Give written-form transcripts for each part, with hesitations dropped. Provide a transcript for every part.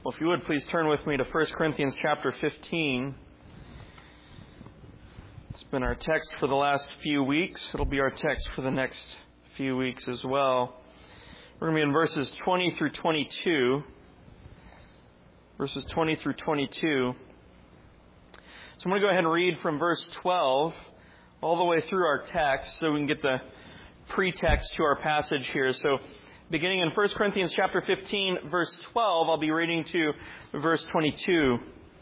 Well, if you would, please turn with me to 1 Corinthians chapter 15. It's been our text for the last few weeks. It'll be our text for the next few weeks as well. We're going to be in verses 20 through 22. Verses 20 through 22. So I'm going to go ahead and read from verse 12 all the way through our text so we can get the pretext to our passage here. So beginning in 1 Corinthians chapter 15, verse 12, I'll be reading to verse 22.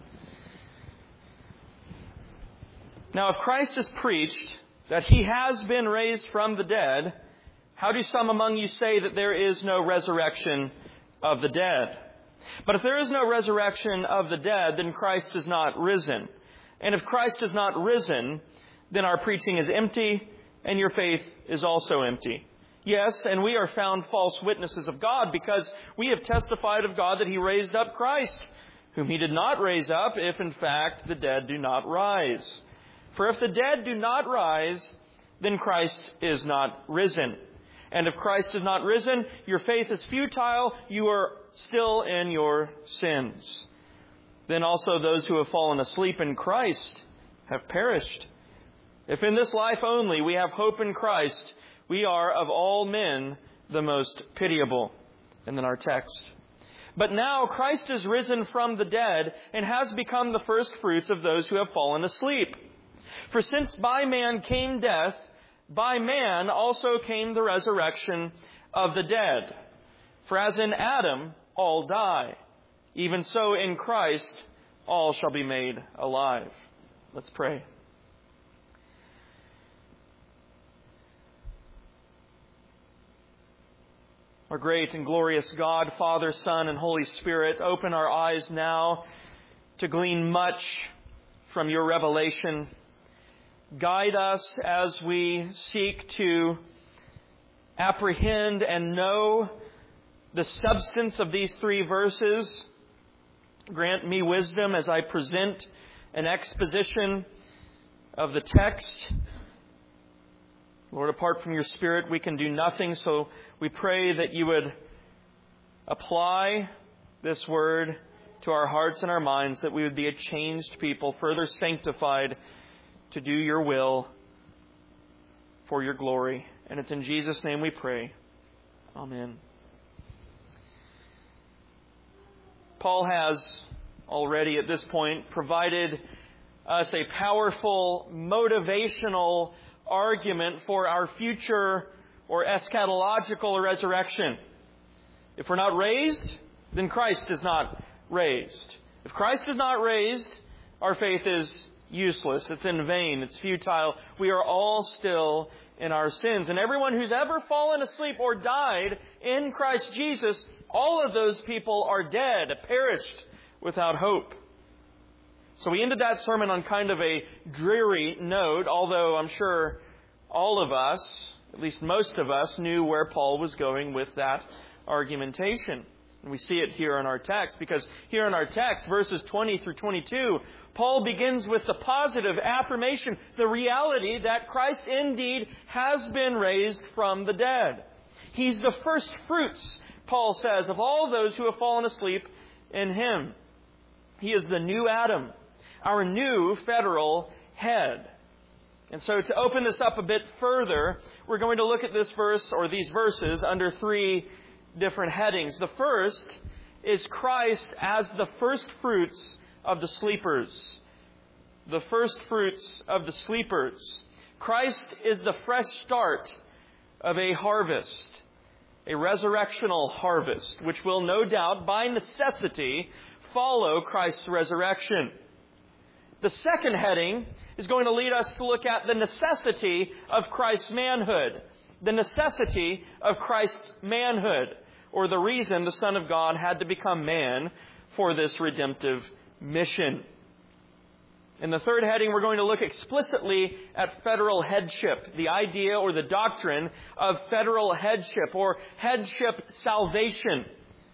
Now, if Christ is preached that he has been raised from the dead, how do some among you say that there is no resurrection of the dead? But if there is no resurrection of the dead, then Christ is not risen. And if Christ is not risen, then our preaching is empty, and your faith is also empty. Yes, and we are found false witnesses of God, because we have testified of God that he raised up Christ, whom he did not raise up, if in fact the dead do not rise. For if the dead do not rise, then Christ is not risen. And if Christ is not risen, your faith is futile, you are still in your sins. Then also those who have fallen asleep in Christ have perished. If in this life only we have hope in Christ, we are of all men the most pitiable. And then our text. But now Christ is risen from the dead and has become the first fruits of those who have fallen asleep. For since by man came death, by man also came the resurrection of the dead. For as in Adam all die, even so in Christ all shall be made alive. Let's pray. Our great and glorious God, Father, Son, and Holy Spirit, open our eyes now to glean much from your revelation. Guide us as we seek to apprehend and know the substance of these three verses. Grant me wisdom as I present an exposition of the text. Lord, apart from your Spirit, we can do nothing, so we pray that you would apply this word to our hearts and our minds, that we would be a changed people, further sanctified to do your will for your glory. And it's in Jesus' name we pray. Amen. Paul has already at this point provided us a powerful motivational argument for our future or eschatological resurrection. If we're not raised, then Christ is not raised. If Christ is not raised, our faith is useless. It's in vain. It's futile. We are all still in our sins. And everyone who's ever fallen asleep or died in Christ Jesus, all of those people are dead, perished without hope. So we ended that sermon on kind of a dreary note, although I'm sure all of us, at least most of us, knew where Paul was going with that argumentation. And we see it here in our text, because here in our text, verses 20 through 22, Paul begins with the positive affirmation, the reality that Christ indeed has been raised from the dead. He's the first fruits, Paul says, of all those who have fallen asleep in him. He is the new Adam, our new federal head. And so to open this up a bit further, we're going to look at this verse, or these verses, under three different headings. The first is Christ as the first fruits of the sleepers. The first fruits of the sleepers. Christ is the fresh start of a harvest, a resurrectional harvest, which will no doubt, by necessity, follow Christ's resurrection. The second heading is going to lead us to look at the necessity of Christ's manhood. The necessity of Christ's manhood, or the reason the Son of God had to become man for this redemptive mission. In the third heading, we're going to look explicitly at federal headship, the idea or the doctrine of federal headship or headship salvation.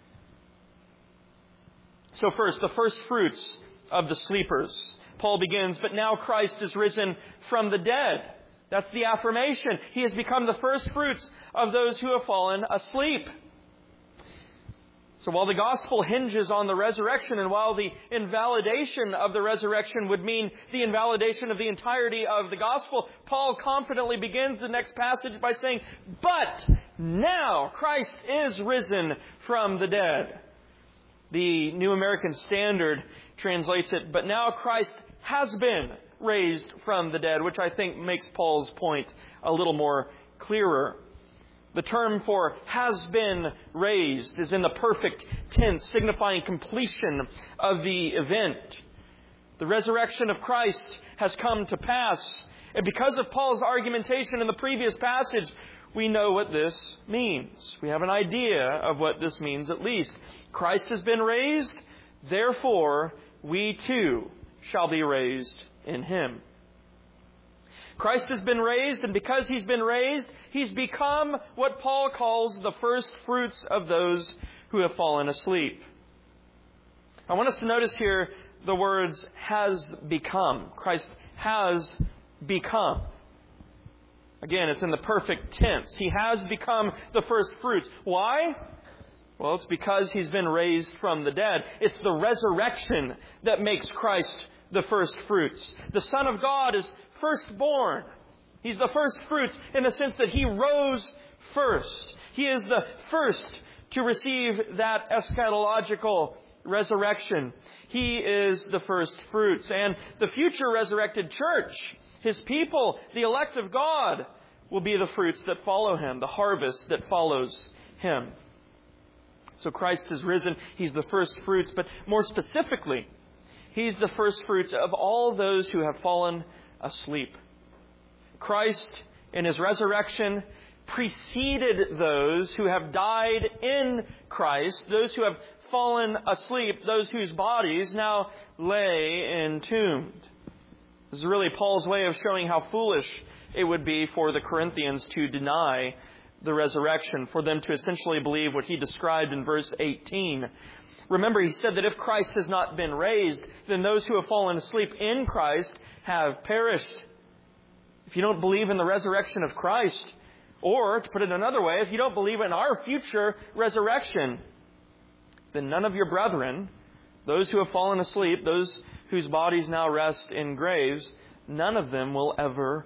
So first, the first fruits of the sleepers. Paul begins, but now Christ is risen from the dead. That's the affirmation. He has become the first fruits of those who have fallen asleep. So while the gospel hinges on the resurrection, and while the invalidation of the resurrection would mean the invalidation of the entirety of the gospel, Paul confidently begins the next passage by saying, "But now Christ is risen from the dead." The New American Standard translates it, "But now Christ has been raised from the dead," which I think makes Paul's point a little more clearer. The term for "has been raised" is in the perfect tense, signifying completion of the event. The resurrection of Christ has come to pass. And because of Paul's argumentation in the previous passage, we know what this means. We have an idea of what this means at least. Christ has been raised, therefore we too shall be raised in Him. Christ has been raised, and because He's been raised, He's become what Paul calls the first fruits of those who have fallen asleep. I want us to notice here the words "has become." Christ has become. Again, it's in the perfect tense. He has become the first fruits. Why? Well, it's because He's been raised from the dead. It's the resurrection that makes Christ the first fruits. The Son of God is firstborn. He's the first fruits in the sense that He rose first. He is the first to receive that eschatological resurrection. He is the first fruits. And the future resurrected church, His people, the elect of God, will be the fruits that follow Him, the harvest that follows Him. So Christ is risen. He's the first fruits. But more specifically, He's the first fruits of all those who have fallen asleep. Christ, in His resurrection, preceded those who have died in Christ, those who have fallen asleep, those whose bodies now lay entombed. This is really Paul's way of showing how foolish it would be for the Corinthians to deny the resurrection, for them to essentially believe what he described in verse 18. Remember, he said that if Christ has not been raised, then those who have fallen asleep in Christ have perished. If you don't believe in the resurrection of Christ, or, to put it another way, if you don't believe in our future resurrection, then none of your brethren, those who have fallen asleep, those whose bodies now rest in graves, none of them will ever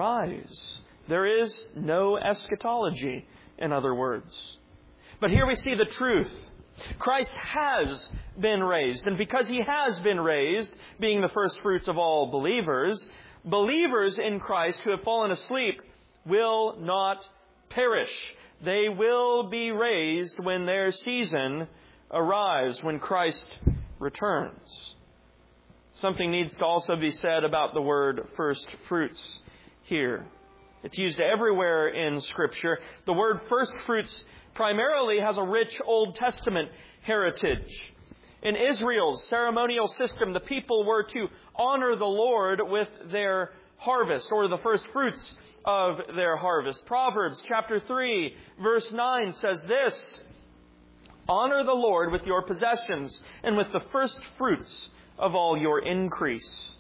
rise. There is no eschatology, in other words. But here we see the truth. Christ has been raised. And because He has been raised, being the first fruits of all believers, believers in Christ who have fallen asleep will not perish. They will be raised when their season arrives, when Christ returns. Something needs to also be said about the word first fruits here. It's used everywhere in Scripture. The word first fruits primarily has a rich Old Testament heritage. In Israel's ceremonial system, the people were to honor the Lord with their harvest, or the first fruits of their harvest. Proverbs chapter 3, verse 9 says this: "Honor the Lord with your possessions and with the first fruits of all your increase."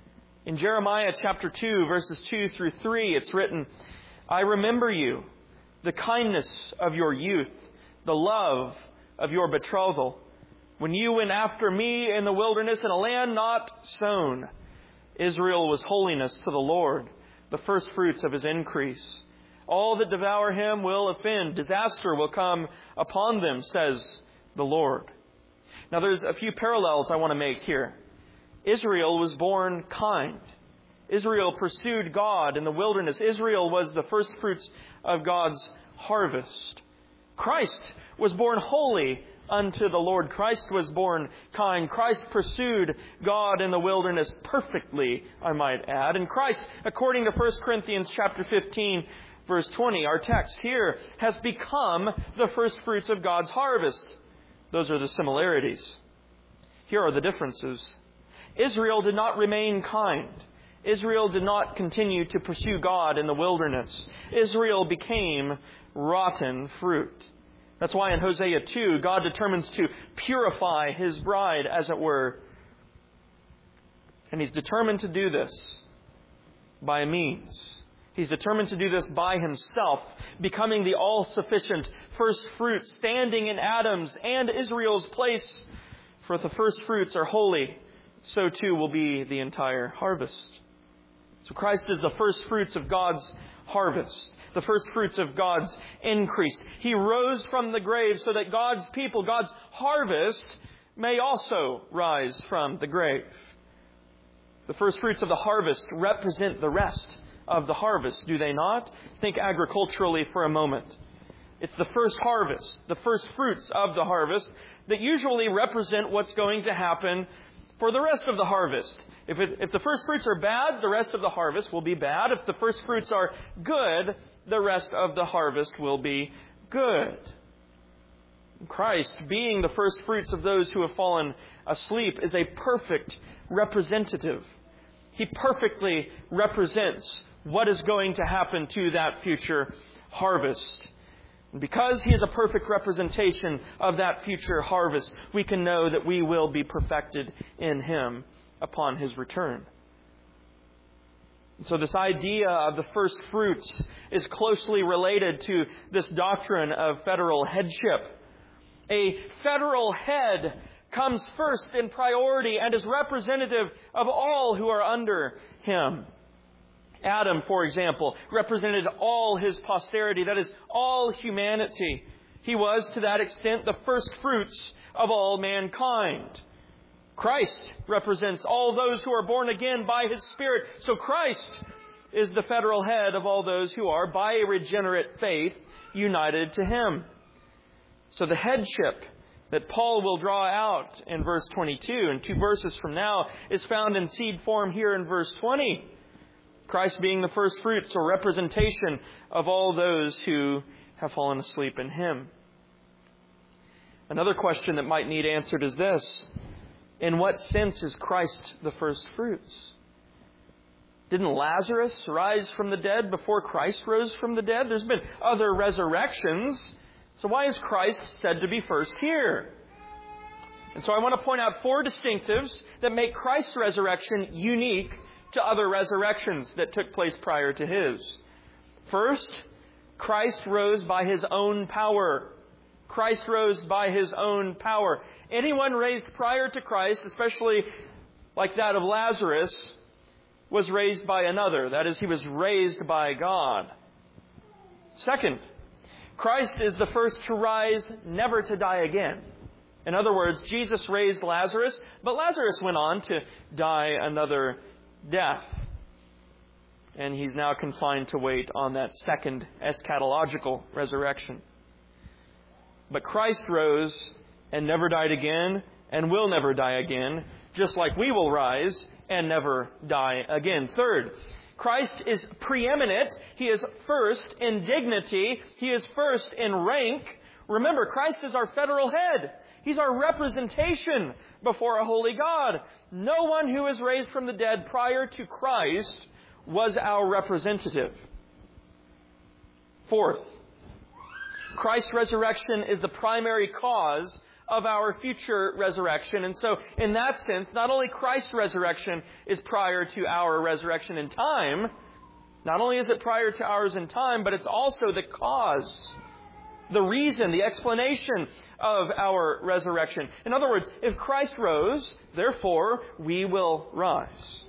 In Jeremiah chapter 2, verses 2 through 3, it's written, "I remember you, the kindness of your youth, the love of your betrothal, when you went after me in the wilderness in a land not sown. Israel was holiness to the Lord, the first fruits of His increase. All that devour him will offend. Disaster will come upon them, says the Lord." Now there's a few parallels I want to make here. Israel was born kind. Israel pursued God in the wilderness. Israel was the first fruits of God's harvest. Christ was born holy unto the Lord. Christ was born kind. Christ pursued God in the wilderness perfectly, I might add. And Christ, according to 1 Corinthians chapter 15, verse 20, our text here, has become the first fruits of God's harvest. Those are the similarities. Here are the differences. Israel did not remain kind. Israel did not continue to pursue God in the wilderness. Israel became rotten fruit. That's why in Hosea 2, God determines to purify His bride, as it were. And He's determined to do this by a means. He's determined to do this by Himself, becoming the all-sufficient first fruit, standing in Adam's and Israel's place. For if the first fruits are holy, so too will be the entire harvest. So Christ is the first fruits of God's harvest, the first fruits of God's increase. He rose from the grave so that God's people, God's harvest, may also rise from the grave. The first fruits of the harvest represent the rest of the harvest, do they not? Think agriculturally for a moment. It's the first harvest, the first fruits of the harvest, that usually represent what's going to happen for the rest of the harvest. If the first fruits are bad, the rest of the harvest will be bad. If the first fruits are good, the rest of the harvest will be good. Christ, being the first fruits of those who have fallen asleep, is a perfect representative. He perfectly represents what is going to happen to that future harvest. And because He is a perfect representation of that future harvest, we can know that we will be perfected in Him upon His return. And so this idea of the first fruits is closely related to this doctrine of federal headship. A federal head comes first in priority and is representative of all who are under him. Adam, for example, represented all his posterity, that is, all humanity. He was, to that extent, the first fruits of all mankind. Christ represents all those who are born again by His Spirit. So Christ is the federal head of all those who are, by a regenerate faith, united to Him. So the headship that Paul will draw out in verse 22 and 2 verses from now is found in seed form here in verse 20. Christ being the first fruits or representation of all those who have fallen asleep in Him. Another question that might need answered is this: in what sense is Christ the first fruits? Didn't Lazarus rise from the dead before Christ rose from the dead? There's been other resurrections. So why is Christ said to be first here? And so I want to point out 4 distinctives that make Christ's resurrection unique to other resurrections that took place prior to His. First, Christ rose by His own power. Christ rose by His own power. Anyone raised prior to Christ, especially like that of Lazarus, was raised by another. That is, he was raised by God. Second, Christ is the first to rise, never to die again. In other words, Jesus raised Lazarus, but Lazarus went on to die another death. And he's now confined to wait on that second eschatological resurrection. But Christ rose and never died again and will never die again, just like we will rise and never die again. Third, Christ is preeminent. He is first in dignity. He is first in rank. Remember, Christ is our federal head. He's our representation before a holy God. No one who is raised from the dead prior to Christ was our representative. Fourth, Christ's resurrection is the primary cause of our future resurrection. And so, in that sense, not only Christ's resurrection is prior to our resurrection in time, not only is it prior to ours in time, but it's also the cause, the reason, the explanation of our resurrection. In other words, if Christ rose, therefore we will rise.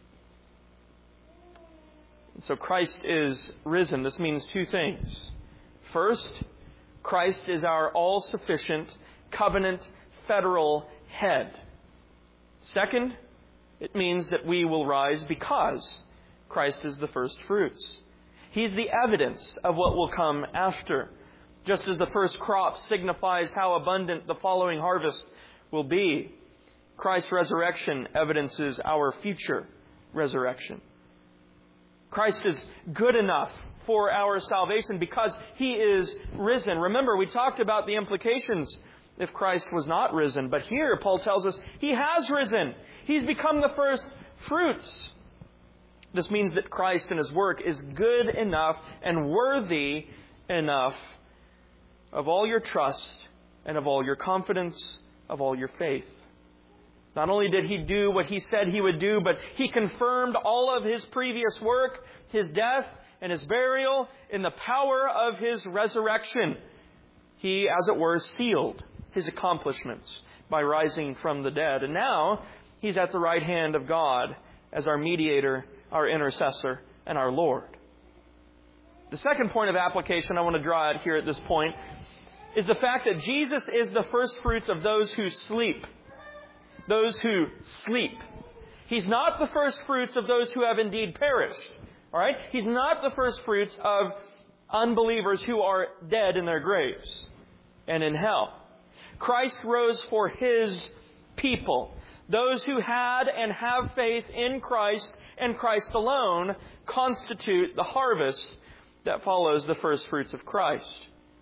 So Christ is risen. This means 2 things. First, Christ is our all-sufficient covenant federal head. Second, it means that we will rise because Christ is the first fruits. He's the evidence of what will come after. Just as the first crop signifies how abundant the following harvest will be, Christ's resurrection evidences our future resurrection. Christ is good enough for our salvation because He is risen. Remember, we talked about the implications if Christ was not risen. But here, Paul tells us He has risen. He's become the first fruits. This means that Christ and His work is good enough and worthy enough of all your trust and of all your confidence, of all your faith. Not only did He do what He said He would do, but He confirmed all of His previous work, His death and His burial in the power of His resurrection. He, as it were, sealed His accomplishments by rising from the dead. And now He's at the right hand of God as our mediator, our intercessor, and our Lord. The second point of application I want to draw out here at this point is the fact that Jesus is the first fruits of those who sleep. Those who sleep. He's not the first fruits of those who have indeed perished. All right? He's not the first fruits of unbelievers who are dead in their graves and in hell. Christ rose for His people. Those who had and have faith in Christ and Christ alone constitute the harvest that follows the first fruits of Christ.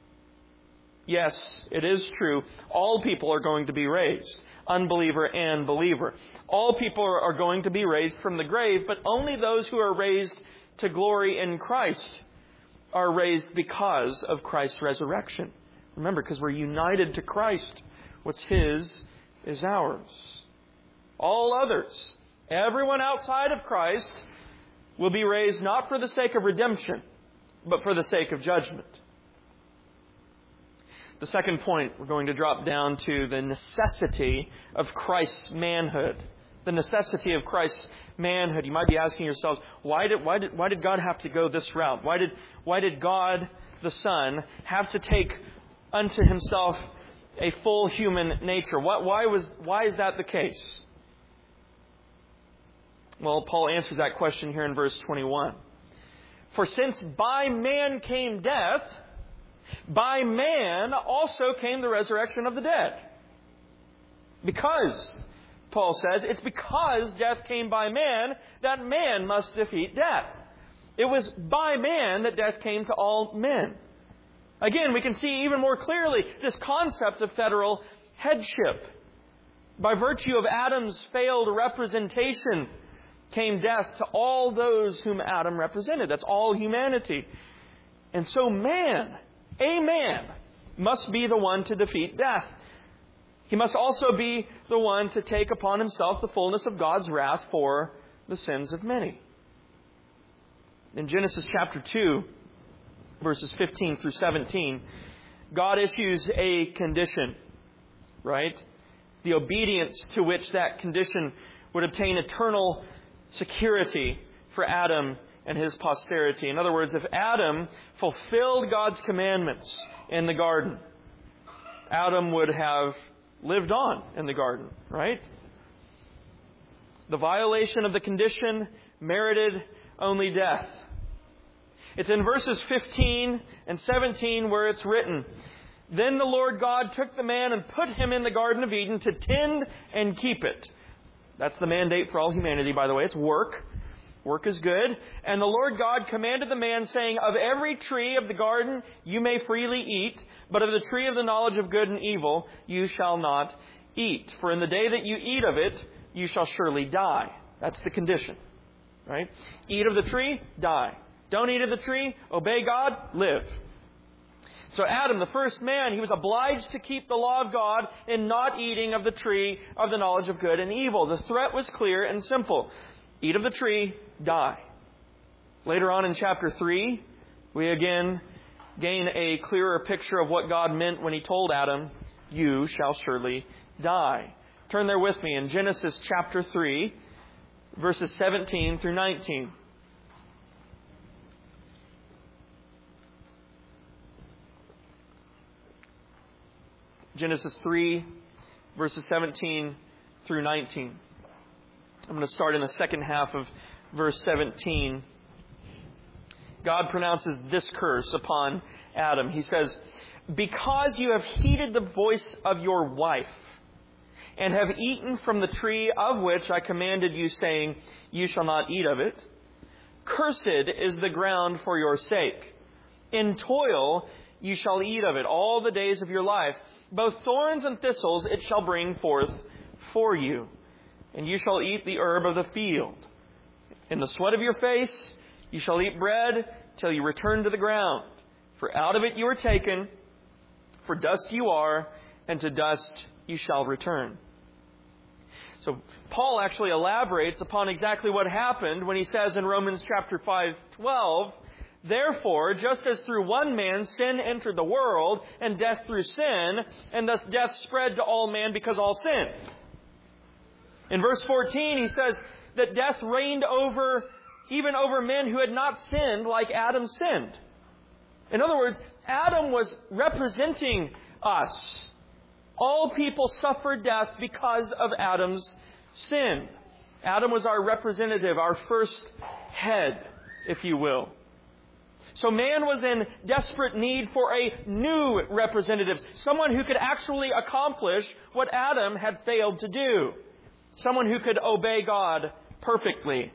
Yes, it is true. All people are going to be raised, unbeliever and believer. All people are going to be raised from the grave, but only those who are raised to glory in Christ are raised because of Christ's resurrection. Remember, because we're united to Christ. What's His is ours. All others, everyone outside of Christ, will be raised not for the sake of redemption, but for the sake of judgment. The second point, we're going to drop down to the necessity of Christ's manhood. The necessity of Christ's manhood. You might be asking yourselves, why did God have to go this route? Why did God, the Son, have to take unto Himself a full human nature? Why is that the case? Well, Paul answers that question here in verse 21. For since by man came death, by man also came the resurrection of the dead. Because, Paul says, it's because death came by man that man must defeat death. It was by man that death came to all men. Again, we can see even more clearly this concept of federal headship. By virtue of Adam's failed representation came death to all those whom Adam represented. That's all humanity. And so man, a man, must be the one to defeat death. He must also be the one to take upon himself the fullness of God's wrath for the sins of many. In Genesis chapter 2, verses 15 through 17, God issues a condition, right? The obedience to which that condition would obtain eternal security for Adam and his posterity. In other words, if Adam fulfilled God's commandments in the garden, Adam would have lived on in the garden, right? The violation of the condition merited only death. It's in verses 15 and 17 where it's written, Then the Lord God took the man and put him in the Garden of Eden to tend and keep it. That's the mandate for all humanity, by the way. It's work. Work is good. And the Lord God commanded the man, saying, Of every tree of the garden you may freely eat, but of the tree of the knowledge of good and evil you shall not eat. For in the day that you eat of it, you shall surely die. That's the condition. Right? Eat of the tree, die. Don't eat of the tree, obey God, live. So Adam, the first man, he was obliged to keep the law of God in not eating of the tree of the knowledge of good and evil. The threat was clear and simple. Eat of the tree, die. Later on in chapter 3, we again gain a clearer picture of what God meant when He told Adam, You shall surely die. Turn there with me in Genesis chapter 3, verses 17 through 19. Genesis 3, verses 17 through 19. I'm going to start in the second half of verse 17. God pronounces this curse upon Adam. He says, Because you have heeded the voice of your wife, and have eaten from the tree of which I commanded you, saying, You shall not eat of it, cursed is the ground for your sake. In toil you shall eat of it all the days of your life. Both thorns and thistles it shall bring forth for you. And you shall eat the herb of the field. In the sweat of your face you shall eat bread till you return to the ground. For out of it you are taken, for dust you are, and to dust you shall return. So Paul actually elaborates upon exactly what happened when he says in Romans chapter 5:12 Therefore, just as through one man sin entered the world, and death through sin, and thus death spread to all men because all sinned. In verse 14, he says that death reigned even over men who had not sinned like Adam sinned. In other words, Adam was representing us. All people suffered death because of Adam's sin. Adam was our representative, our first head, if you will. So man was in desperate need for a new representative, someone who could actually accomplish what Adam had failed to do, someone who could obey God perfectly.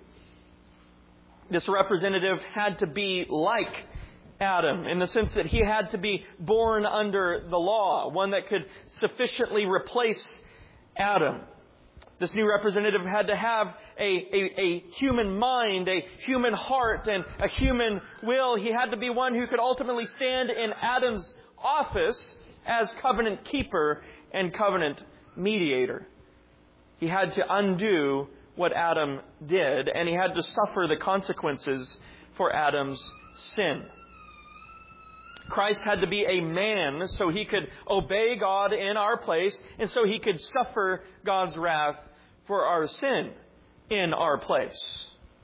This representative had to be like Adam, in the sense that he had to be born under the law, one that could sufficiently replace Adam. This new representative had to have a human mind, a human heart, and a human will. He had to be one who could ultimately stand in Adam's office as covenant keeper and covenant mediator. He had to undo what Adam did, and he had to suffer the consequences for Adam's sin. Christ had to be a man so he could obey God in our place, and so he could suffer God's wrath for our sin in our place.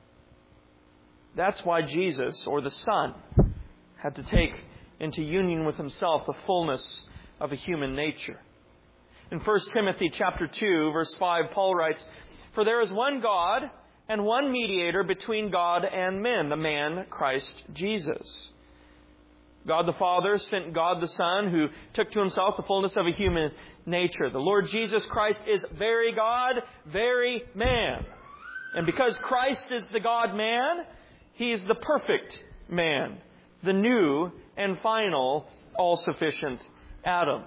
That's why Jesus, or the Son, had to take into union with himself the fullness of a human nature. In 1 Timothy chapter 2, verse 5, Paul writes, "For there is one God and one mediator between God and men, the man Christ Jesus. God the Father sent God the Son, who took to himself the fullness of a human nature. The Lord Jesus Christ is very God, very man. And because Christ is the God-man, he is the perfect man, the new and final, all-sufficient Adam."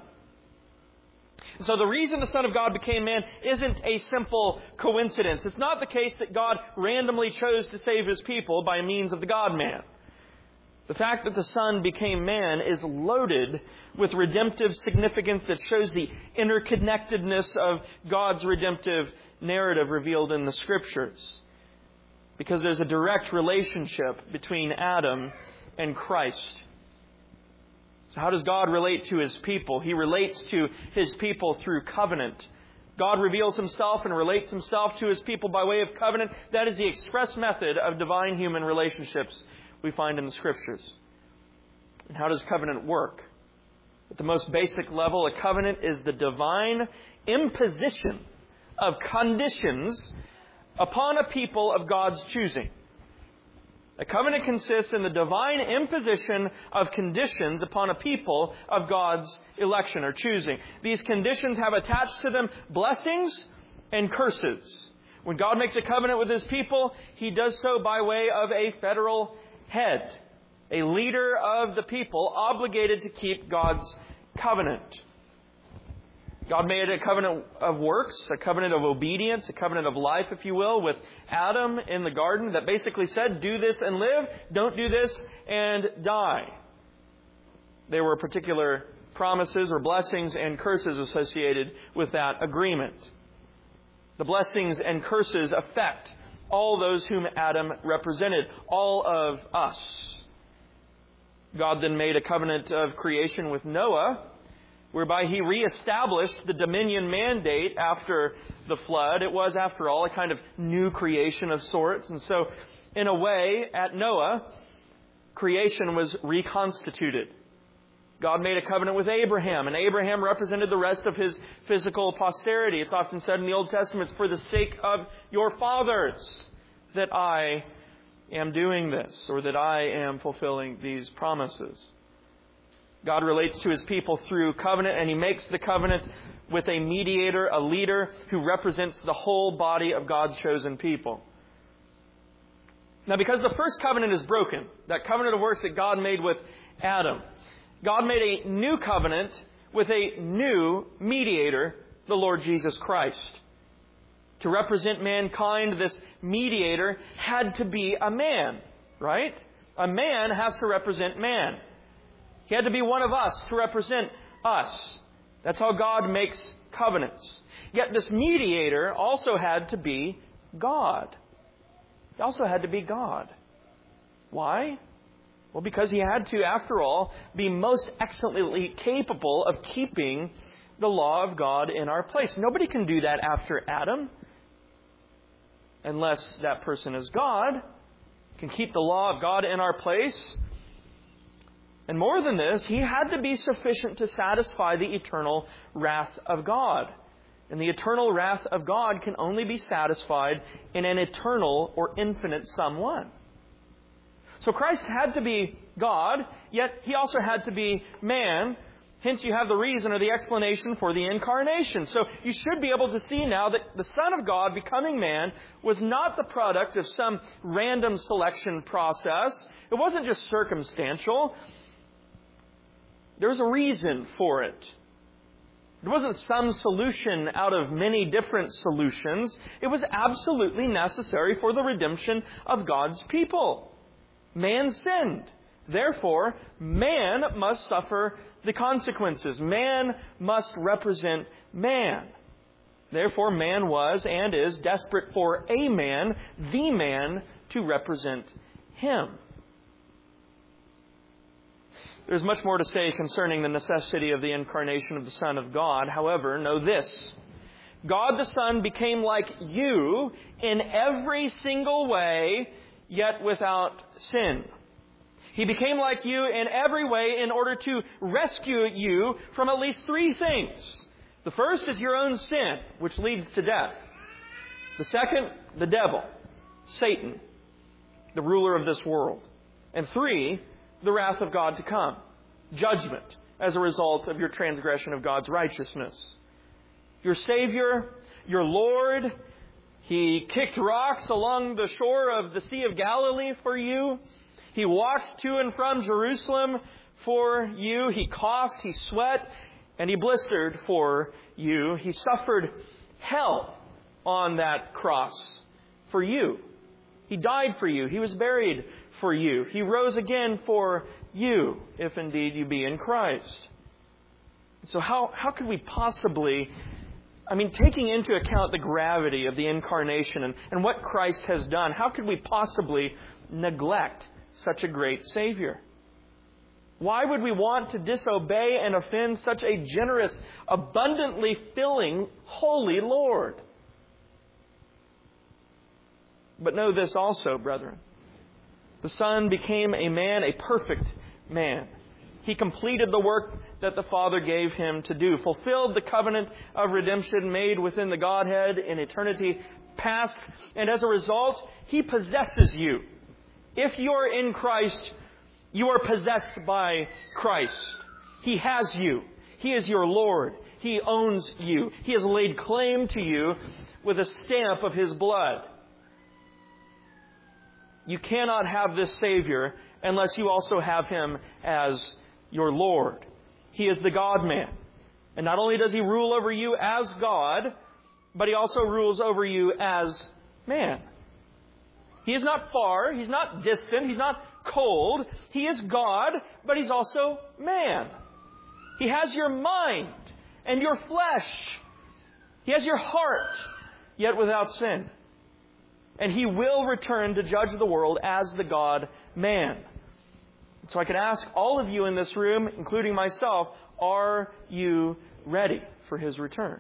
So the reason the Son of God became man isn't a simple coincidence. It's not the case that God randomly chose to save his people by means of the God-man. The fact that the Son became man is loaded with redemptive significance that shows the interconnectedness of God's redemptive narrative revealed in the Scriptures. Because there's a direct relationship between Adam and Christ. So how does God relate to his people? He relates to his people through covenant. God reveals himself and relates himself to his people by way of covenant. That is the express method of divine-human relationships we find in the Scriptures. And how does covenant work? At the most basic level, a covenant is the divine imposition of conditions upon a people of God's choosing. A covenant consists in the divine imposition of conditions upon a people of God's election or choosing. These conditions have attached to them blessings and curses. When God makes a covenant with his people, he does so by way of a federal head, a leader of the people obligated to keep God's covenant. God made a covenant of works, a covenant of obedience, a covenant of life, if you will, with Adam in the garden that basically said, do this and live, don't do this and die. There were particular promises or blessings and curses associated with that agreement. The blessings and curses affect all those whom Adam represented, all of us. God then made a covenant of creation with Noah, whereby he reestablished the dominion mandate after the flood. It was, after all, a kind of new creation of sorts. And so, in a way, at Noah, creation was reconstituted. God made a covenant with Abraham, and Abraham represented the rest of his physical posterity. It's often said in the Old Testament, "For the sake of your fathers that I am doing this," or that I am fulfilling these promises. God relates to his people through covenant, and he makes the covenant with a mediator, a leader, who represents the whole body of God's chosen people. Now, because the first covenant is broken, that covenant of works that God made with Adam, God made a new covenant with a new mediator, the Lord Jesus Christ. To represent mankind, this mediator had to be a man, right? A man has to represent man. He had to be one of us to represent us. That's how God makes covenants. Yet this mediator also had to be God. He also had to be God. Why? Well, because He had to, after all, be most excellently capable of keeping the law of God in our place. Nobody can do that after Adam, unless that person is God, can keep the law of God in our place. And more than this, He had to be sufficient to satisfy the eternal wrath of God. And the eternal wrath of God can only be satisfied in an eternal or infinite someone. So Christ had to be God, yet He also had to be man. Hence you have the reason or the explanation for the incarnation. So you should be able to see now that the Son of God becoming man was not the product of some random selection process. It wasn't just circumstantial. There was a reason for it. It wasn't some solution out of many different solutions. It was absolutely necessary for the redemption of God's people. Man sinned. Therefore, man must suffer the consequences. Man must represent man. Therefore, man was and is desperate for a man, the man, to represent him. There's much more to say concerning the necessity of the incarnation of the Son of God. However, know this. God the Son became like you in every single way, yet without sin. He became like you in every way in order to rescue you from at least three things. The first is your own sin, which leads to death. The second, the devil, Satan, the ruler of this world. And three, the wrath of God to come, judgment as a result of your transgression of God's righteousness. Your Savior, your Lord, He kicked rocks along the shore of the Sea of Galilee for you. He walked to and from Jerusalem for you. He coughed, He sweat, and He blistered for you. He suffered hell on that cross for you. He died for you. He was buried for you. He rose again for you, if indeed you be in Christ. So how could we possibly, taking into account the gravity of the incarnation and what Christ has done, how could we possibly neglect such a great Savior? Why would we want to disobey and offend such a generous, abundantly filling, holy Lord? But know this also, brethren. The Son became a man, a perfect man. He completed the work that the Father gave Him to do, fulfilled the covenant of redemption made within the Godhead in eternity past, and as a result, He possesses you. If you are in Christ, you are possessed by Christ. He has you. He is your Lord. He owns you. He has laid claim to you with a stamp of His blood. You cannot have this Savior unless you also have Him as your Lord. He is the God-man. And not only does He rule over you as God, but He also rules over you as man. He is not far. He's not distant. He's not cold. He is God, but He's also man. He has your mind and your flesh. He has your heart, yet without sin. And He will return to judge the world as the God-man. So I can ask all of you in this room, including myself, are you ready for His return?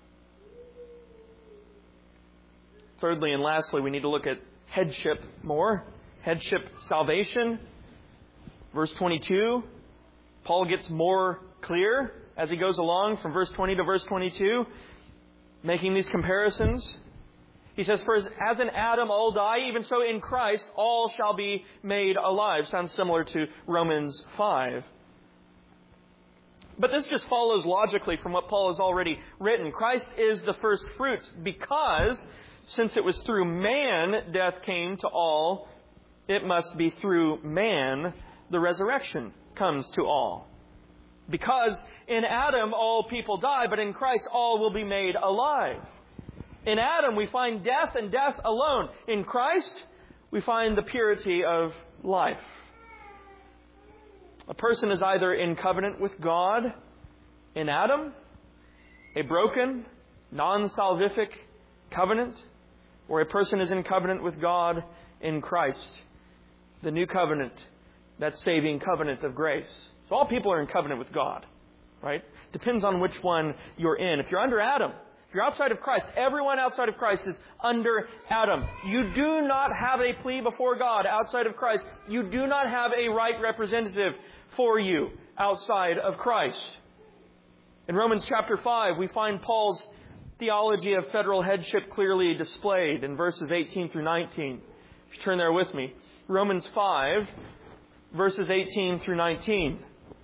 Thirdly and lastly, we need to look at headship more. Headship salvation. Verse 22, Paul gets more clear as he goes along from verse 20 to verse 22, making these comparisons. He says, "For as in Adam all die, even so in Christ all shall be made alive." Sounds similar to Romans 5. But this just follows logically from what Paul has already written. Christ is the first fruits because, since it was through man death came to all, it must be through man the resurrection comes to all. Because in Adam all people die, but in Christ all will be made alive. In Adam, we find death and death alone. In Christ, we find the purity of life. A person is either in covenant with God in Adam, a broken, non-salvific covenant, or a person is in covenant with God in Christ, the new covenant that saving covenant of grace. So all people are in covenant with God, right? Depends on which one you're in. If you're under Adam, if you're outside of Christ, everyone outside of Christ is under Adam. You do not have a plea before God outside of Christ. You do not have a right representative for you outside of Christ. In Romans chapter 5, we find Paul's theology of federal headship clearly displayed in verses 18 through 19. If you turn there with me. Romans 5, verses 18 through 19.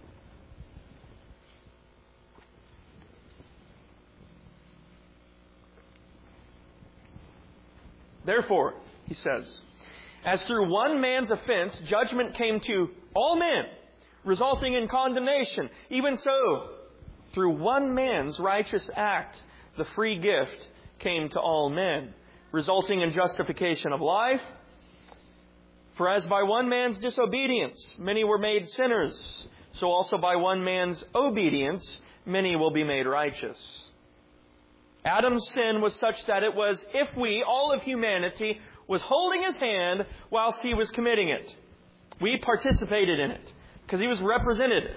Therefore, he says, as through one man's offense, judgment came to all men, resulting in condemnation. Even so, through one man's righteous act, the free gift came to all men, resulting in justification of life. For as by one man's disobedience many were made sinners, so also by one man's obedience many will be made righteous. Adam's sin was such that it was if we, all of humanity, was holding his hand whilst he was committing it. We participated in it because he was represented.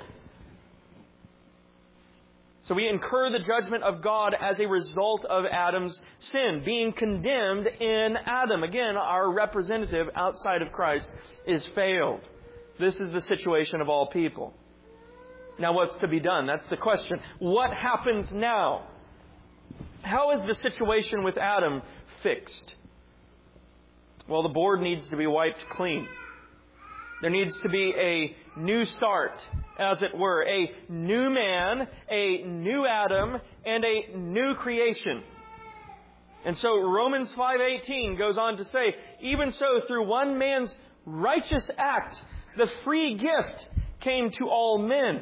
So we incur the judgment of God as a result of Adam's sin, being condemned in Adam. Again, our representative outside of Christ is failed. This is the situation of all people. Now what's to be done? That's the question. What happens now? How is the situation with Adam fixed? Well, the board needs to be wiped clean. There needs to be a new start, as it were. A new man, a new Adam, and a new creation. And so Romans 5:18 goes on to say, even so, through one man's righteous act, the free gift came to all men.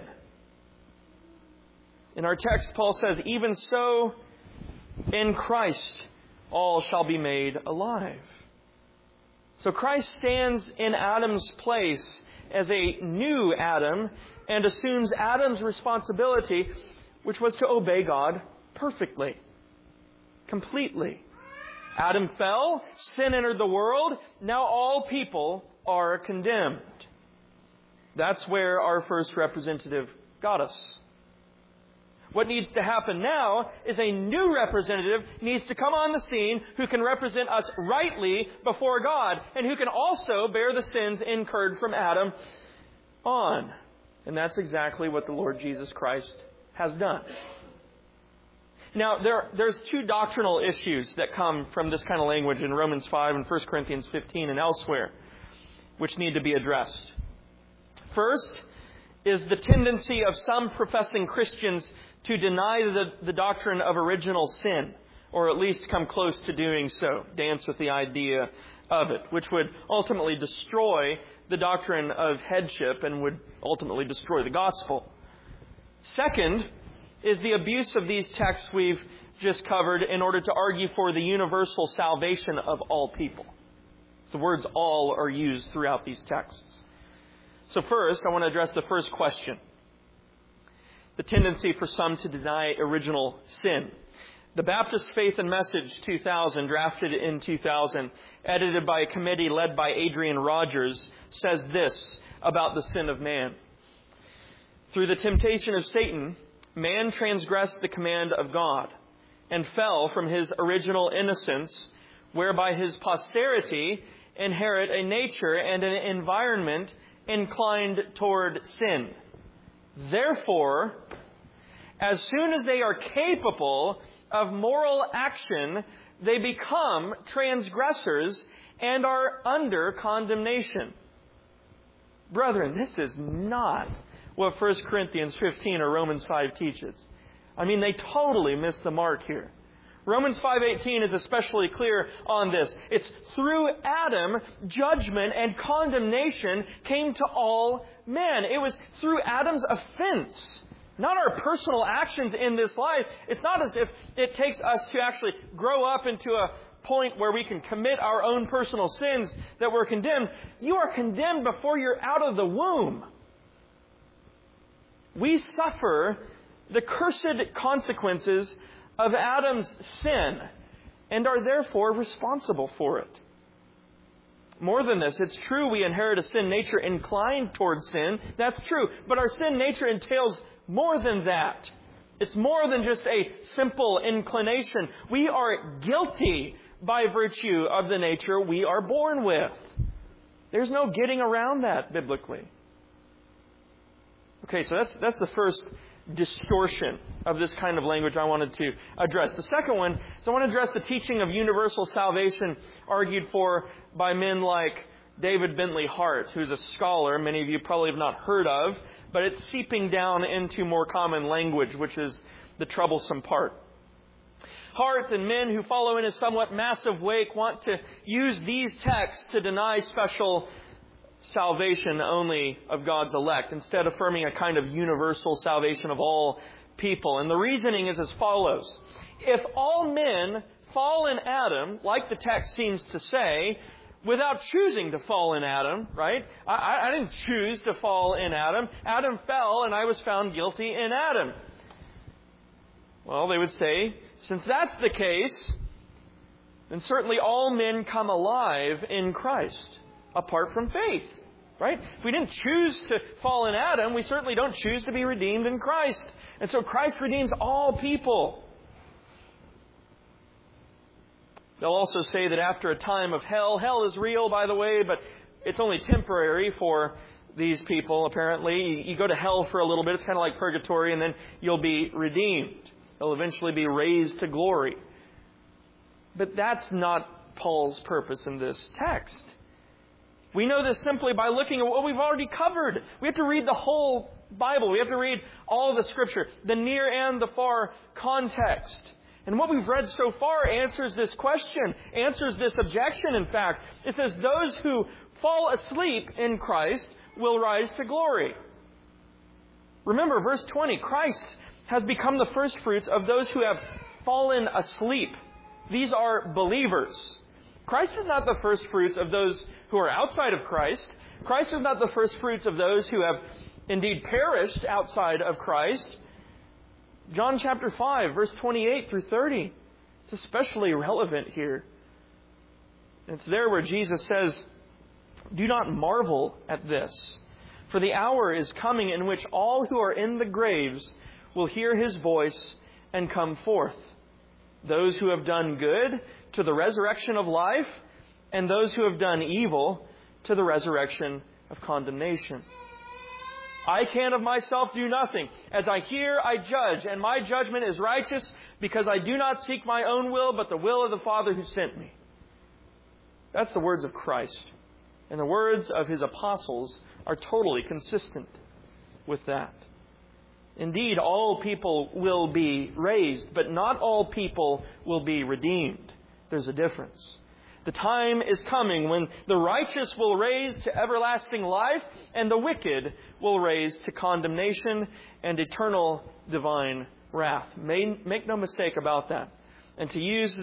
In our text, Paul says, even so, in Christ, all shall be made alive. So Christ stands in Adam's place as a new Adam and assumes Adam's responsibility, which was to obey God perfectly, completely. Adam fell, sin entered the world, now all people are condemned. That's where our first representative got us. What needs to happen now is a new representative needs to come on the scene who can represent us rightly before God and who can also bear the sins incurred from Adam on. And that's exactly what the Lord Jesus Christ has done. Now, there's two doctrinal issues that come from this kind of language in Romans 5 and 1 Corinthians 15 and elsewhere, which need to be addressed. First is the tendency of some professing Christians to deny the doctrine of original sin, or at least come close to doing so, dance with the idea of it, which would ultimately destroy the doctrine of headship and would ultimately destroy the gospel. Second is the abuse of these texts we've just covered in order to argue for the universal salvation of all people. The words all are used throughout these texts. So first, I want to address the first question. The tendency for some to deny original sin. The Baptist Faith and Message 2000, drafted in 2000, edited by a committee led by Adrian Rogers, says this about the sin of man. Through the temptation of Satan, man transgressed the command of God and fell from his original innocence, whereby his posterity inherit a nature and an environment inclined toward sin. Therefore, as soon as they are capable of moral action, they become transgressors and are under condemnation. Brethren, this is not what 1 Corinthians 15 or Romans 5 teaches. I mean, they totally miss the mark here. Romans 5:18 is especially clear on this. It's through Adam, judgment and condemnation came to all men. It was through Adam's offense, not our personal actions in this life. It's not as if it takes us to actually grow up into a point where we can commit our own personal sins that we're condemned. You are condemned before you're out of the womb. We suffer the cursed consequences of Adam's sin and are therefore responsible for it. more than this. It's true we inherit a sin nature inclined towards sin. That's true. But our sin nature entails more than that. It's more than just a simple inclination. We are guilty by virtue of the nature we are born with. There's no getting around that biblically. Okay, so that's the first distortion of this kind of language I wanted to address. The second one is I want to address the teaching of universal salvation argued for by men like David Bentley Hart, who's a scholar many of you probably have not heard of, but it's seeping down into more common language, which is the troublesome part. Hart and men who follow in his somewhat massive wake want to use these texts to deny special salvation only of God's elect, instead affirming a kind of universal salvation of all people. And the reasoning is as follows. If all men fall in Adam, like the text seems to say, without choosing to fall in Adam, right? I didn't choose to fall in Adam. Adam fell and I was found guilty in Adam. Well, they would say, since that's the case, then certainly all men come alive in Christ, apart from faith, right? If we didn't choose to fall in Adam, we certainly don't choose to be redeemed in Christ. And so Christ redeems all people. They'll also say that after a time of hell is real, by the way, but it's only temporary for these people, apparently. You go to hell for a little bit, it's kind of like purgatory, and then you'll be redeemed. They'll eventually be raised to glory. But that's not Paul's purpose in this text. We know this simply by looking at what we've already covered. We have to read the whole Bible. We have to read all the Scripture, the near and the far context. And what we've read so far answers this question, answers this objection, in fact. It says, those who fall asleep in Christ will rise to glory. Remember, verse 20, Christ has become the first fruits of those who have fallen asleep. These are believers. Christ is not the first fruits of those who are outside of Christ. Christ is not the first fruits of those who have indeed perished outside of Christ. John chapter 5, verse 28 through 30. It's especially relevant here. It's there where Jesus says, do not marvel at this, for the hour is coming in which all who are in the graves will hear His voice and come forth. Those who have done good to the resurrection of life, and those who have done evil to the resurrection of condemnation. I can of myself do nothing. As I hear, I judge, and my judgment is righteous, because I do not seek my own will, but the will of the Father who sent me. That's the words of Christ. And the words of His apostles are totally consistent with that. Indeed, all people will be raised, but not all people will be redeemed. There's a difference. The time is coming when the righteous will raise to everlasting life, and the wicked will raise to condemnation and eternal divine wrath. Make no mistake about that. And to use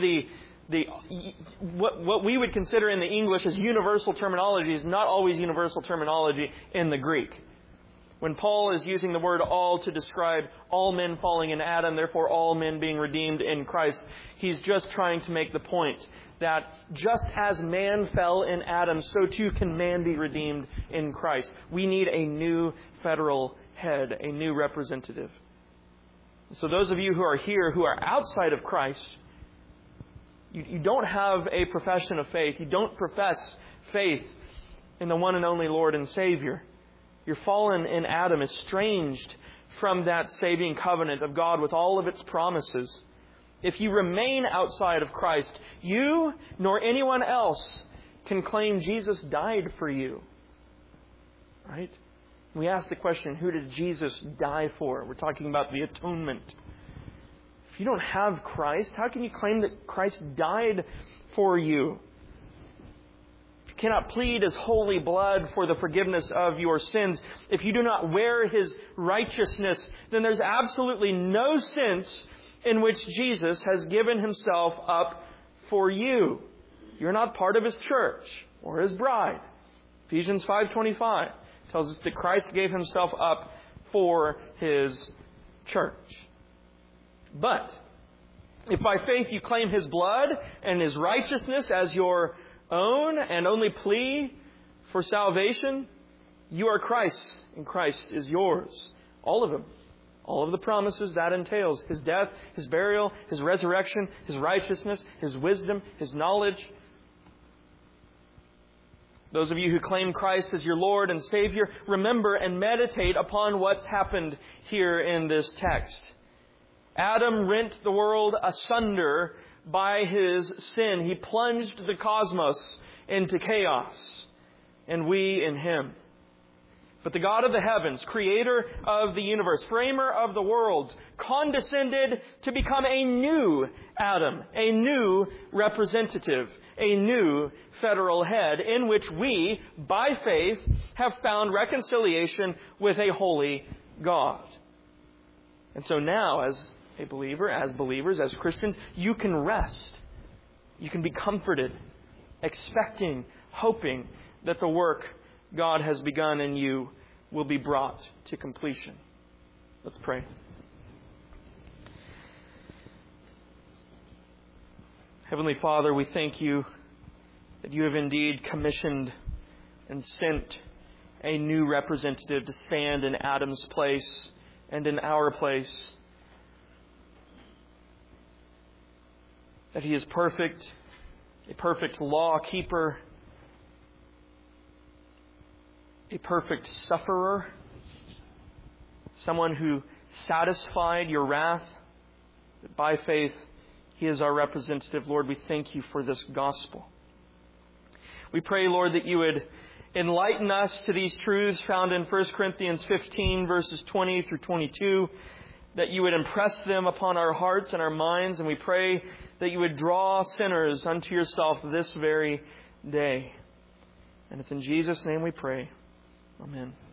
what we would consider in the English as universal terminology is not always universal terminology in the Greek. When Paul is using the word all to describe all men falling in Adam, therefore all men being redeemed in Christ, he's just trying to make the point that just as man fell in Adam, so too can man be redeemed in Christ. We need a new federal head, a new representative. So those of you who are here, who are outside of Christ, you don't have a profession of faith. You don't profess faith in the one and only Lord and Savior. You're fallen in Adam, estranged from that saving covenant of God with all of its promises. If you remain outside of Christ, you nor anyone else can claim Jesus died for you. Right? We ask the question, who did Jesus die for? We're talking about the atonement. If you don't have Christ, how can you claim that Christ died for you? If you cannot plead His holy blood for the forgiveness of your sins, if you do not wear His righteousness, then there's absolutely no sense in which Jesus has given Himself up for you. You're not part of His church or His bride. Ephesians 5:25 tells us that Christ gave Himself up for His church. But if by faith you claim His blood and His righteousness as your own and only plea for salvation, you are Christ, and Christ is yours. All of Him. All of the promises that entails. His death, His burial, His resurrection, His righteousness, His wisdom, His knowledge. Those of you who claim Christ as your Lord and Savior, remember and meditate upon what's happened here in this text. Adam rent the world asunder by his sin. He plunged the cosmos into chaos, and we in Him. But the God of the heavens, creator of the universe, framer of the world, condescended to become a new Adam, a new representative, a new federal head, in which we, by faith, have found reconciliation with a holy God. And so now, as a believer, as believers, as Christians, you can rest. You can be comforted, expecting, hoping that the work God has begun in you will be brought to completion. Let's pray. Heavenly Father, we thank You that You have indeed commissioned and sent a new representative to stand in Adam's place and in our place. That He is perfect, a perfect law keeper, a perfect sufferer, someone who satisfied Your wrath. That by faith, He is our representative. Lord, we thank You for this gospel. We pray, Lord, that You would enlighten us to these truths found in 1 Corinthians 15, verses 20 through 22, that You would impress them upon our hearts and our minds, and we pray that You would draw sinners unto Yourself this very day. And it's in Jesus' name we pray. Amen.